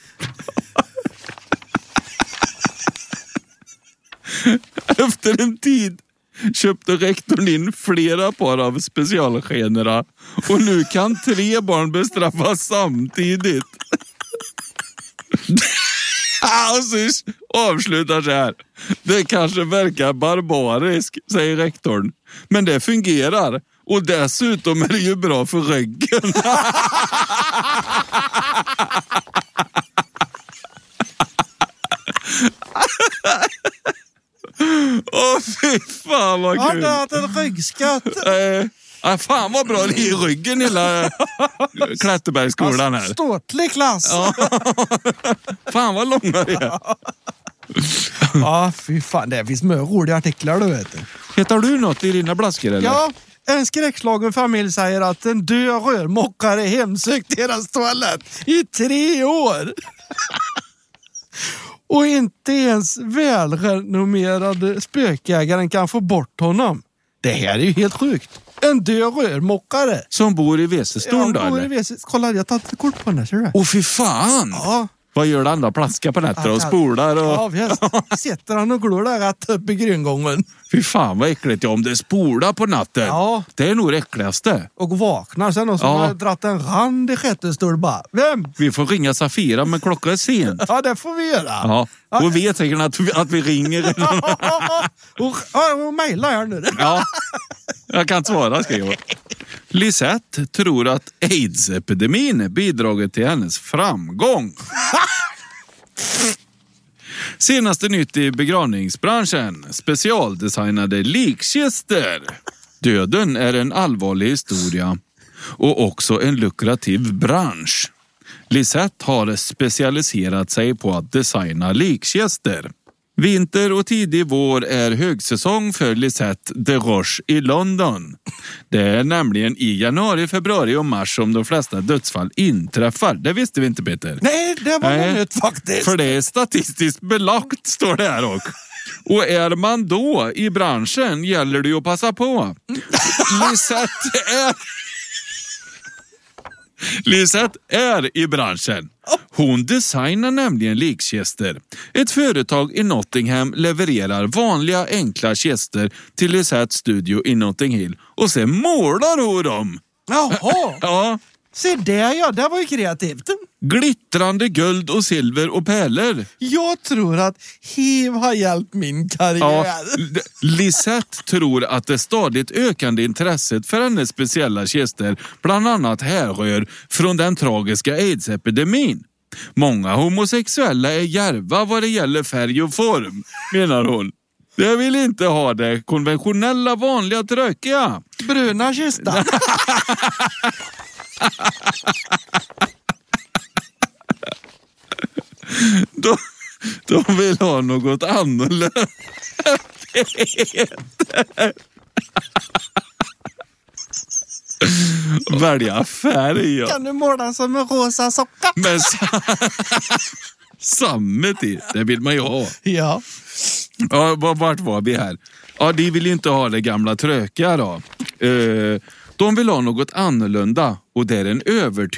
B: Efter en tid köpte rektorn in flera par av specialskenorna och nu kan tre barn bestraffas samtidigt. Och så avslutar så här. Det kanske verkar barbariskt, säger rektorn. Men det fungerar. Och dessutom är det ju bra för ryggen. Åh, fy fan vad kul.
A: Han har haft en ryggskatt.
B: Eh, ah, fan vad bra det är i ryggen hela Klätterbergsskolan här.
A: Ståtlig klass.
B: Ja. Fan vad långa det är.
A: Ja, fy fan. Det finns mycket roliga artiklar, du vet.
B: Heter du något i dina blaskor eller?
A: Ja, en skräckslagen familj säger att en död rörmokare hemsökt deras toalett i tre år. Och inte ens välrenommerade spökjägaren kan få bort honom. Det här är ju helt sjukt. En död rörmokare.
B: Som bor i Vesestorn då,
A: ja, bor i
B: eller?
A: Veses. Kolla, jag har tagit kort på den här, ser du?
B: Åh, fy fan!
A: Ja.
B: Vad gör det andra? Plaskar på nätter och spolar och...
A: Ja, visst. Sitter han och glor där rätt upp i gryngången.
B: Fy fan vad äckligt. Ja, om det spolar på natten.
A: Ja.
B: Det är nog det äckligaste.
A: Och vaknar sen och så
B: Ja.
A: har dratt en rand i sjättestol bara. Vem?
B: Vi får ringa Safira, men klockan är sent.
A: Ja, det får vi göra.
B: Ja, och vet säkert att vi, att vi ringer.
A: och, och, och mejla här nu.
B: Ja, jag kan svara, ska jag. Lisette tror att AIDS-epidemin bidragit till hennes framgång. Senaste nytt i begravningsbranschen. Specialdesignade likkistor. Döden är en allvarlig historia och också en lukrativ bransch. Lisette har specialiserat sig på att designa likkistor. Vinter och tidig vår är högsäsong för Lisette de Roche i London. Det är nämligen i januari, februari och mars som de flesta dödsfall inträffar. Det visste vi inte, Peter.
A: Nej, det var
B: Nej,
A: nytt faktiskt.
B: För det är statistiskt belagt, står det här också. Och är man då i branschen gäller det ju att passa på. Lisette är... Lisette är i branschen. Hon designar nämligen likkistor. Ett företag i Nottingham levererar vanliga enkla kistor till Lisettes studio i Notting Hill. Och sen målar hon dem.
A: Jaha.
B: Ja.
A: Se där, ja. Det var ju kreativt.
B: Glittrande guld och silver och pärlor.
A: Jag tror att H I V har hjälpt min karriär.
B: Ja, Lisette tror att det stadigt ökande intresset för hennes speciella kistor bland annat härrör från den tragiska AIDS-epidemin. Många homosexuella är djärva vad det gäller färg och form, menar hon. Jag vill inte ha det konventionella vanliga trökiga.
A: Bruna kista.
B: De, de vill ha något annorlunda. Välja färg, ja.
A: Kan du måla som en rosa socka?
B: Men sammet i, det vill man ju ha.
A: Ja.
B: Ja, vart var vi här? Ja, de vill inte ha det gamla trökiga då. Eh, de vill ha något annorlunda och det är en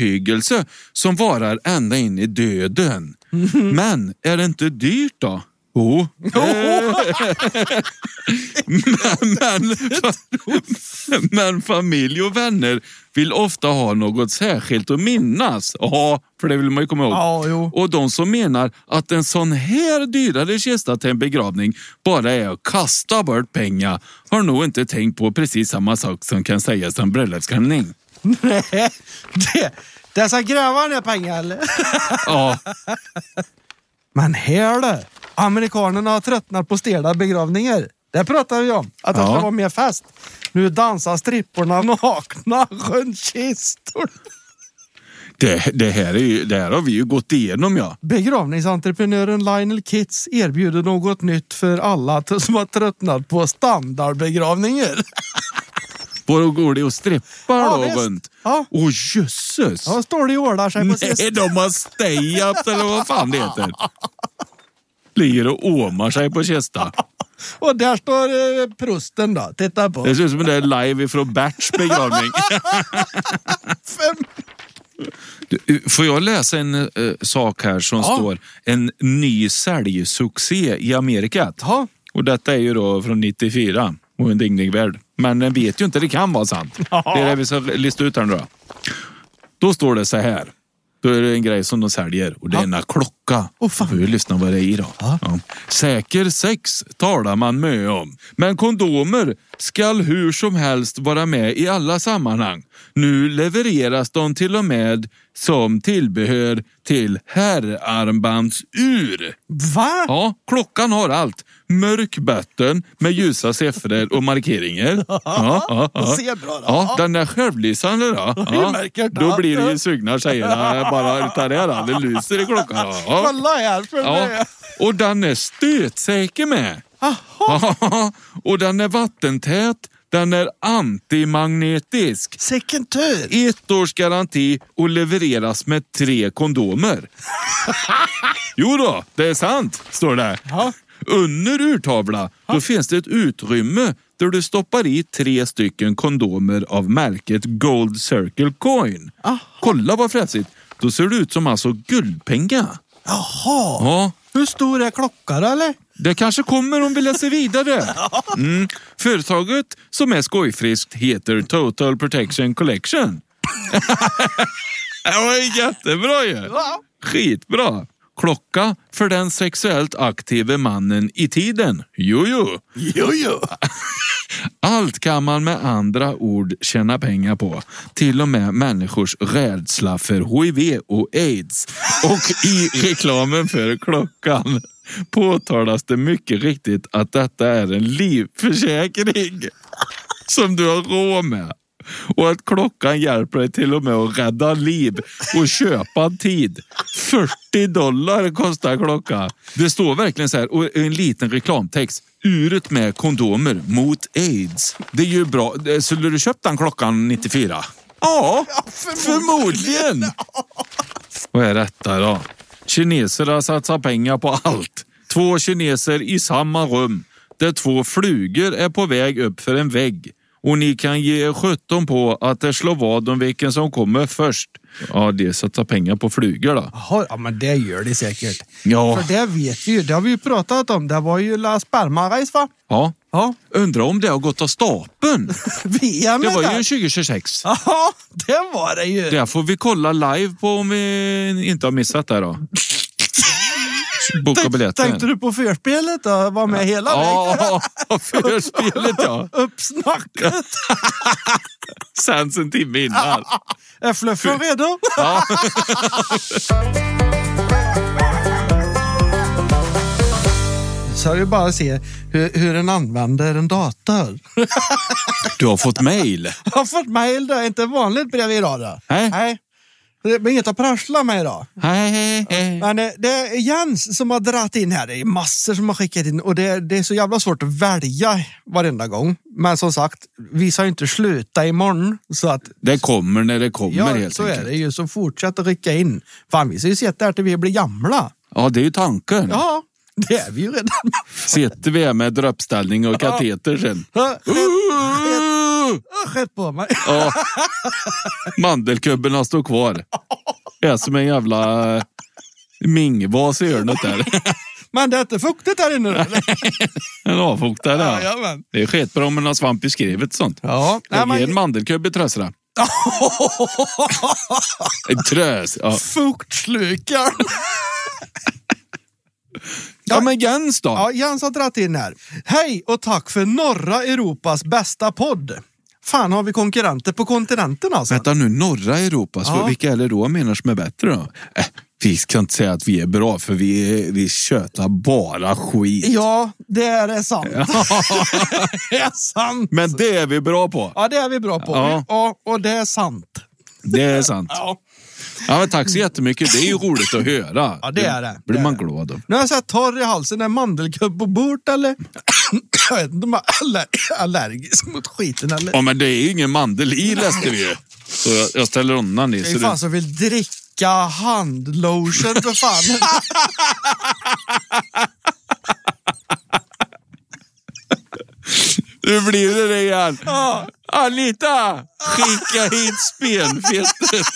B: övertygelse som varar ända in i döden. Mm-hmm. Men är det inte dyrt då? Oh. men, men, men familj och vänner vill ofta ha något särskilt att minnas. Ja, för det vill man ju komma ihåg.
A: Ja, jo.
B: Och de som menar att en sån här dyrare kista till en begravning bara är att kasta bort pengar har nog inte tänkt på precis samma sak som kan sägas om bröllopsklänning.
A: Nej, det, det ska gräva ner pengar eller?
B: Ja.
A: Men här det. Amerikanerna har tröttnat på stela begravningar. Det pratar vi om. Att det
B: Ja.
A: ska vara mer fest. Nu dansar stripporna nakna runt kistor.
B: Det, det, här är ju, det här har vi ju gått igenom, ja.
A: Begravningsentreprenören Lionel Kitts erbjuder något nytt för alla som har tröttnat på standardbegravningar.
B: Var går det och strippar
A: Ja,
B: då
A: visst.
B: runt?
A: Ja.
B: Åh, jösses!
A: Ja, står det och ordar sig på
B: Nej,
A: sist.
B: de har stay-ups eller vad fan det heter. Ligger och åmar sig på kista.
A: Och där står eh, prosten då. Titta på.
B: Det ser ut som det är live ifrån Berts begravning.
A: Fem.
B: Du, får jag läsa en uh, sak här som
A: Ja.
B: står en ny säljsuccé i Amerika.
A: Ja.
B: Och detta är ju då från nittiofyra och en dinglig värld. Men den vet ju inte, det kan vara sant.
A: Ja.
B: Det är det vi ska lista ut här nu då. Då står det så här. Då är det en grej som de säljer och det är en klocka.
A: Åh, fan.
B: Får vi lyssna vad det är i då.
A: Ja.
B: Ja. Säker sex talar man med om. Men kondomer skall hur som helst vara med i alla sammanhang. Nu levereras de till och med som tillbehör till herrarmbandsur.
A: Va?
B: Ja, klockan har allt. Mörk botten med ljusa siffror och markeringar. Ja, ja, ja.
A: Ser bra då.
B: Ja, den är självlysande då.
A: Jag
B: Ja,
A: märker det.
B: då blir det ju sugna tjejerna bara utan det här. Det lyser i klockan. Ja.
A: Kolla här för
B: Ja.
A: det.
B: Och den är stötsäker med.
A: Aha.
B: Ja, och den är vattentät. Den är antimagnetisk.
A: Second tur.
B: Ett års garanti och levereras med tre kondomer. Jo då, det är sant, står det.
A: Ja.
B: Under urtavla, då finns det ett utrymme där du stoppar i tre stycken kondomer av märket Gold Circle Coin.
A: Aha.
B: Kolla vad fräsigt. Då ser det ut som alltså guldpengar.
A: Jaha.
B: Ja,
A: Hur stor är klockan då, eller?
B: det kanske kommer om vi läser vidare. Mm. Företaget som är skojfriskt heter Total Protection Collection. Det var jättebra ju.
A: Ja.
B: Skitbra. Klocka för den sexuellt aktive mannen i tiden. Jo, jo.
A: Jo, jo.
B: Allt kan man med andra ord tjäna pengar på. Till och med människors rädsla för H I V och AIDS. Och i reklamen för klockan påtalas det mycket riktigt att detta är en livförsäkring som du har råd med. Och att klockan hjälper dig till och med att rädda liv och köpa tid. fyrtio dollar kostar klockan. Det står verkligen så här, och en liten reklamtext. Uret med kondomer mot AIDS. Det är ju bra. Skulle du köpt den klockan nittiofyra? Ja, förmodligen. Vad är detta då? Kineser har satsat pengar på allt. Två kineser i samma rum. Där två flugor är på väg upp för en vägg. Och ni kan ge sjutton på att det slår vad om vilken som kommer först. Ja, det satsar pengar på flugor då.
A: Jaha, ja, men det gör det säkert.
B: Ja.
A: För det vet vi ju. Det har vi ju pratat om. Det var ju La Sperma-race, va?
B: Ja.
A: Ja.
B: Undrar om det har gått av stapeln.
A: V M
B: Det var
A: där.
B: ju tjugo tjugosex.
A: Ja, det var det ju.
B: Det får vi kolla live på om vi inte har missat det då. Boka biljetten.
A: Tänkte du på förspelet då? Var med hela vägen?
B: Ja, förspelet ja.
A: Uppsnacket.
B: Sänds en timme innan.
A: Är fluffen redo?
B: Ja.
A: Så är det bara att se hur, hur en använder en dator.
B: Du har fått mejl.
A: Jag har fått mejl då, inte vanligt brev idag då.
B: Nej.
A: Nej. Det blir inget att prassla med idag.
B: Hej, hej, hej.
A: Men eh, det är Jens som har dratt in här. Det är massor som har skickat in och det, det är så jävla svårt att välja varenda gång. Men som sagt, vi ska ju inte sluta imorgon. Så att,
B: Det kommer när det kommer
A: ja,
B: helt
A: så
B: enkelt.
A: är det ju. Så fortsätt att skicka in. Fan, vi ska ju sitta här till vi blir gamla.
B: Ja, det är ju tanken.
A: Ja, det är vi ju redan.
B: Sitter vi här med droppställning och kateter sen.
A: Ja,
B: Uh!
A: skett på mig.
B: Ja. Mandelkubbarna står kvar. Det är som en jävla mingvas i hörnet där.
A: Men det är inte fuktigt här inne då?
B: En avfuktare. Ja,
A: ja, men.
B: Det är sketbra om man har svamp i skrivet och sånt.
A: Ja.
B: Jag ger en mandelkubb i trösra. En trös. Ja.
A: Fuktslukar.
B: Ja, men Jens då?
A: Ja, Jens har dratt in här. Hej och tack för norra Europas bästa podd. Fan, har vi konkurrenter på kontinenten alltså?
B: Vänta nu, norra Europas. Ja. Vilka är det då menar som är bättre då? Äh, vi ska inte säga att vi är bra för vi, vi kötar bara skit.
A: Ja, det är sant. Ja. Det är sant.
B: Men det är vi bra på.
A: Ja, det är vi bra på.
B: Ja.
A: Ja, och det är sant.
B: Det är sant.
A: Ja.
B: Ja, men tack så jättemycket. Det är ju roligt att höra.
A: Ja, det är det.
B: Blir
A: det
B: man
A: är det.
B: glad då.
A: Nu har jag sett torr i halsen, en mandelkubb på bort eller? Jag vet inte om jag är aller- allergisk mot skiten eller?
B: Ja, men det är ju ingen mandel i, läste vi ju. Så jag, jag ställer undan i.
A: Det är fan
B: du...
A: som vill dricka handlotion för fan.
B: Nu blir det det igen.
A: Ja.
B: Anita, skicka hit spenfettet.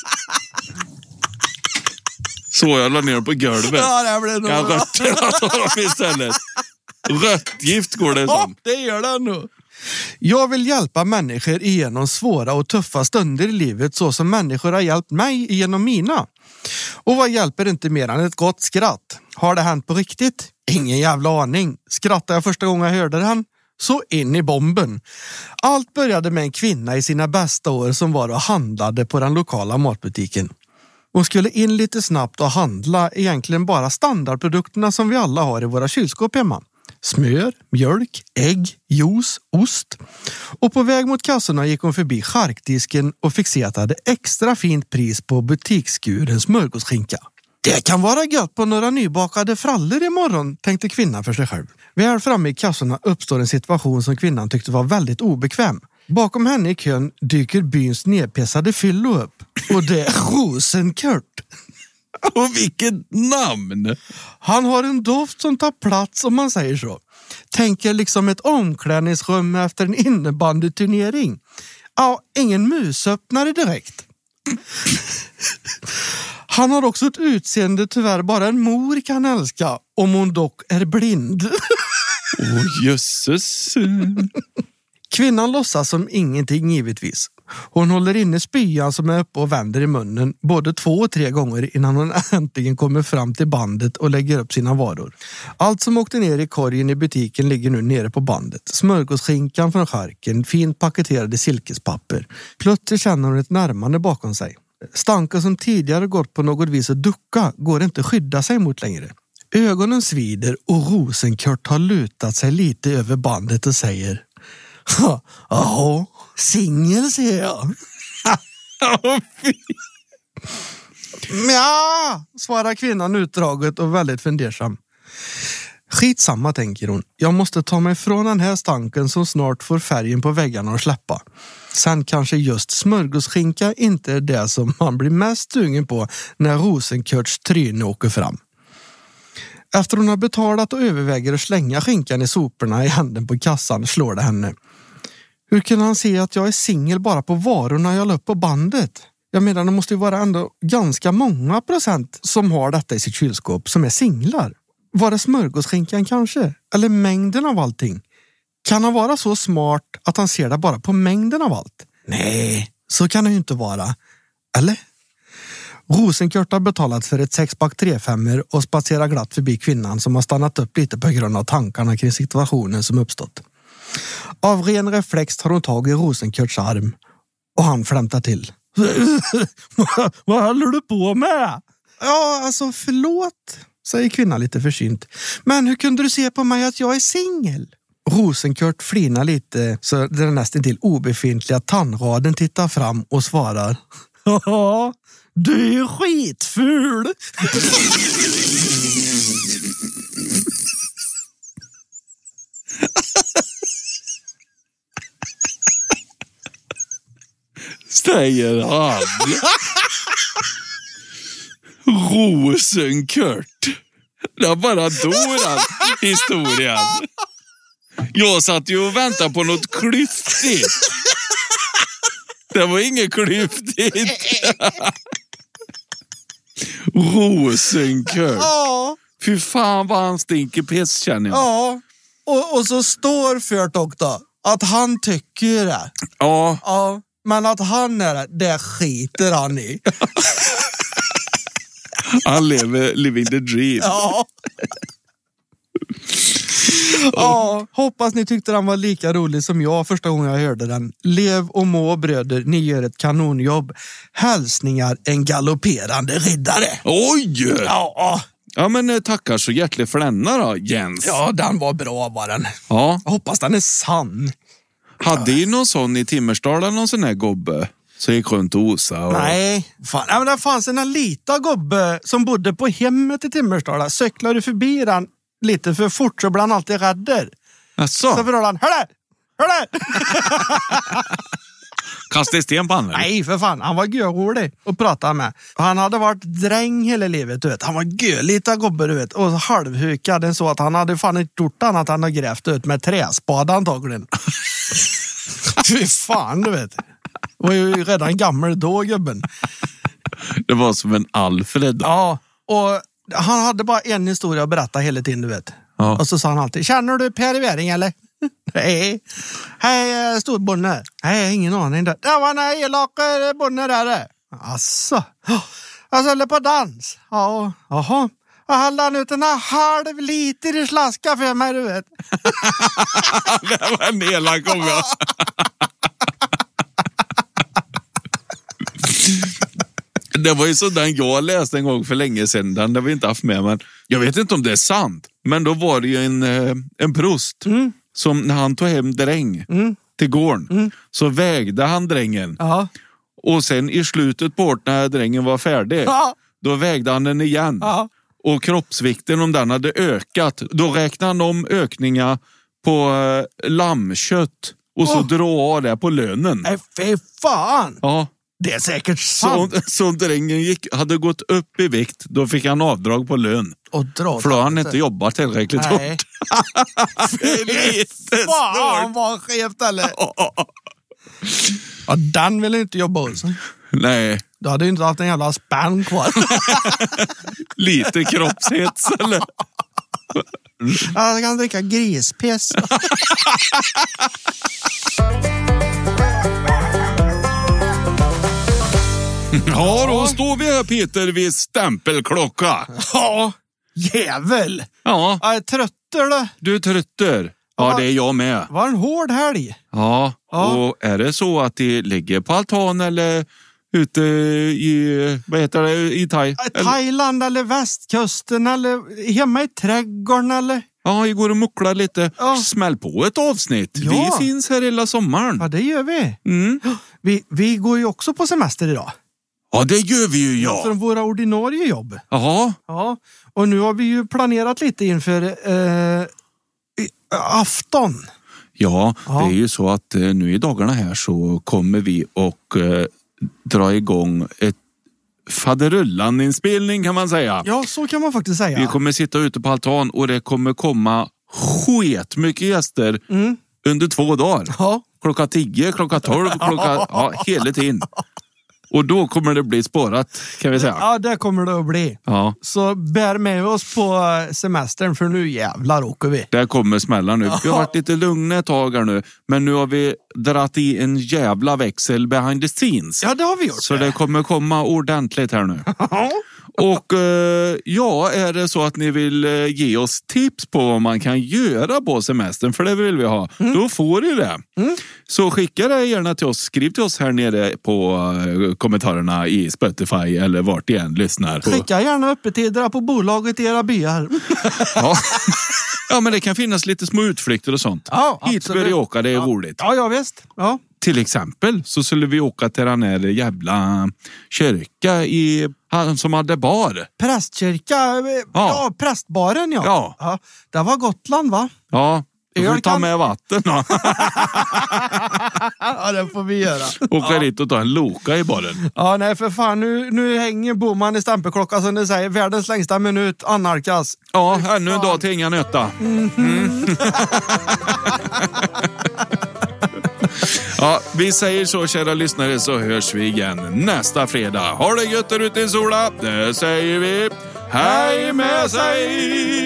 B: Så jag la ner på golvet.
A: Ja, det blir nog
B: Jag
A: bra.
B: rötterna tar dem istället. Röttgift går det
A: Ja,
B: som.
A: det gör det nog. Jag vill hjälpa människor igenom svåra och tuffa stunder i livet så som människor har hjälpt mig genom mina. Och vad hjälper inte mer än ett gott skratt? Har det hänt på riktigt? Ingen jävla aning. Skrattade jag första gången jag hörde den? Så in i bomben. Allt började med en kvinna i sina bästa år som var och handlade på den lokala matbutiken. Hon skulle in lite snabbt och handla egentligen bara standardprodukterna som vi alla har i våra kylskåp hemma. Smör, mjölk, ägg, juice, ost. Och på väg mot kassorna gick hon förbi charkdisken och fick se att det hade extra fint pris på butiksskuren smörgåsskinka. Det kan vara gött på några nybakade frallor imorgon, tänkte kvinnan för sig själv. Väl framme i kassorna uppstår en situation som kvinnan tyckte var väldigt obekväm. Bakom henne i kön dyker byns nedpessade fyllo upp. Och det är Rosenkurt.
B: Och vilket namn!
A: Han har en doft som tar plats om man säger så. Tänker liksom ett omklädningsrum efter en innebandyturnering. Ja, ingen musöppnare direkt. Han har också ett utseende tyvärr bara en mor kan älska, om hon dock är blind.
B: Åh, oh, jösses.
A: Kvinnan låtsas som ingenting givetvis. Hon håller inne spyan som är uppe och vänder i munnen både två och tre gånger innan hon äntligen kommer fram till bandet och lägger upp sina varor. Allt som åkte ner i korgen i butiken ligger nu nere på bandet. Smörgåsskinkan från charken, fint paketerade silkespapper. Plötsligt känner hon ett närmande bakom sig. Stanken som tidigare gått på något vis att ducka går inte skydda sig mot längre. Ögonen svider och Rosenkurt har lutat sig lite över bandet och säger: ja, singel ser jag. Ja, svarar kvinnan utdraget och väldigt fundersam. Skitsamma, tänker hon. Jag måste ta mig från den här stanken som snart får färgen på väggarna att släppa. Sen kanske just smörgåsskinka inte är det som man blir mest sugen på när Rosenkurts tryne åker fram. Efter hon har betalat och överväger att slänga skinkan i soporna i handen på kassan slår det henne. Hur kan han se att jag är singel bara på varorna jag la upp på bandet? Jag menar, det måste ju vara ändå ganska många procent som har detta i sitt kylskåp som är singlar. Var det smörgåsskinkan kanske? Eller mängden av allting? Kan han vara så smart att han ser det bara på mängden av allt? Nej, så kan det ju inte vara. Eller? Rosenkurt har betalat för ett sexpack trefemmor och spatserar glatt förbi kvinnan som har stannat upp lite på grund av tankarna kring situationen som uppstått. Av ren reflex tar hon tag i Rosenkurts arm och han flämtar till. Vad håller du på med? Ja, alltså förlåt, säger kvinnan lite försynt. Men hur kunde du se på mig att jag är singel? Rosenkurt flinar lite så den nästan till obefintliga tandраden tittar fram och svarar: ja, du är skitful.
B: Säger han. Rosenkurt. Det bara dår han historien. Jag satt ju och väntade på något klyftigt. Det var inget klyftigt. Rosenkurt.
A: Ja,
B: Fy fan vad han stinker piss, känner jag.
A: Ja, och, och så står Fjört också att han tycker det.
B: Ja.
A: Ja, men att han är det, det skiter han i.
B: Han lever living the dream.
A: Ja. Ja, hoppas ni tyckte den var lika rolig som jag första gången jag hörde den. Lev och må bröder, ni gör ett kanonjobb. Hälsningar en galopperande riddare.
B: Oj!
A: Ja,
B: ja men tackar så hjärtligt för denna då, Jens.
A: ja, den var bra var den.
B: Ja.
A: Jag hoppas den är sann.
B: Hade ni någon sån i Timmersdala, någon sån här gobbe? Så gick runt och osa och...
A: Nej, fan. Nej, men det fanns en liten gubbe som bodde på hemmet i Timmersdala. Cyklar du förbi den lite för fort så blir han alltid rädder.
B: Asså?
A: Så förhåller han, hörde, hörde!
B: Kastade sten på honom?
A: Nej, för fan. Han var görrolig att prata med. Han hade varit dräng hela livet, du vet. Han var görlita gubbe, du vet. Och halvhukad så att han hade fan inte gjort annat än att grävt ut med träspad antagligen. Fy fan, du vet. Var ju redan gammal då, gubben.
B: Det var som en Alfred.
A: Ja, och han hade bara en historia att berätta hela tiden, du vet.
B: Ja.
A: Och så sa han alltid, känner du Per Wäring eller? Nej. Hej, storbonde. Nej, ingen aning. Det var en elak bonde där. Asså. Jag skulle på dans. Ja, jaha. Och hade han ut en halv liter i slaska för mig, du vet.
B: Det var en elak gånga. Det var ju sådär jag läste en gång för länge sedan. Den har vi inte haft med, men jag vet inte om det är sant. Men då var det ju en, en prost mm. som när han tog hem dräng mm. till gården mm. så vägde han drängen.
A: Ja.
B: Och sen i slutet på året när drängen var färdig, ja. då vägde han den igen. Ja. Och kroppsvikten, om den hade ökat, då räknade han om ökningar på äh, lammkött och så oh. dra av det på lönen.
A: Nej, fy fan!
B: Ja.
A: Det är säkert sant.
B: Så, så drängen gick, hade gått upp i vikt, då fick han avdrag på lön.
A: Och dra
B: för då har han inte jobbat tillräckligt hårt.
A: Det är lite fan vad skevt, eller? Ja, den vill inte jobba hos.
B: Nej.
A: Du hade ju inte haft en jävla spänn kvar.
B: Lite kroppshets, eller?
A: Jag kan dricka grispiss.
B: Ja, då står vi här, Peter, vid stämpelklocka.
A: Ja, jävel.
B: Ja.
A: Jag är trötter då.
B: Du är trötter. Ja, det är jag med.
A: Var en hård helg.
B: Ja, ja, och är det så att det ligger på altan eller ute i, vad heter det, i Thai?
A: Thailand eller västkusten eller hemma i trädgården eller?
B: Ja, vi går och mucklar lite. Ja. Smäll på ett avsnitt. Ja. Vi finns här hela sommaren.
A: Ja, det gör vi.
B: Mm.
A: Vi, vi går ju också på semester idag.
B: Ja, det gör vi ju, ja.
A: Från våra ordinarie jobb.
B: Jaha.
A: Ja, och nu har vi ju planerat lite inför eh, afton.
B: Ja, ja, det är ju så att eh, nu i dagarna här så kommer vi och eh, dra igång ett faderullan-inspelning, kan man säga.
A: Ja, så kan man faktiskt säga.
B: Vi kommer sitta ute på altan och det kommer komma skit mycket gäster mm. under två dagar.
A: Ja.
B: Klockan tio, klockan tolv, klockan, ja, hela tiden. Och då kommer det bli spårat, kan vi säga.
A: Ja, det kommer det att bli.
B: Ja.
A: Så bär med oss på semestern, för nu jävlar åker vi.
B: Det kommer smälla nu. Vi har varit lite lugna ett tag här nu. Men nu har vi dratt i en jävla växel behind the scenes.
A: Ja, det har vi gjort.
B: Så det, det kommer komma ordentligt här nu. Och eh, ja, är det så att ni vill eh, ge oss tips på vad man kan göra på semestern, för det vill vi ha, mm. då får ni det. Mm. Så skicka det gärna till oss, skriv till oss här nere på eh, kommentarerna i Spotify eller vart igen lyssnar. På.
A: Skicka gärna öppettider på bolaget i era byar.
B: Ja. Ja, men det kan finnas lite små utflykter och sånt.
A: Ja,
B: hit bör vi åka, det är
A: ja.
B: roligt.
A: Ja, ja visst. Ja.
B: Till exempel så skulle vi åka till den här jävla kyrka i, han som hade bar.
A: Prästkyrka, ja, ja prästbaren, ja.
B: Ja.
A: Ja. Det var Gotland, va?
B: Ja, då får vi ta med vatten då.
A: Ja, det får vi göra.
B: Åka
A: ja.
B: dit och ta en loka i baren.
A: Ja, nej för fan, nu, nu hänger Boman i stämpelklockan som det säger. Världens längsta minut, annalkas.
B: Ja, ännu en dag till inga nötta. Mm. Mm. Ja, vi säger så, kära lyssnare, så hörs vi igen nästa fredag. Ha det gött där ute i sola, det säger vi. hej med sig.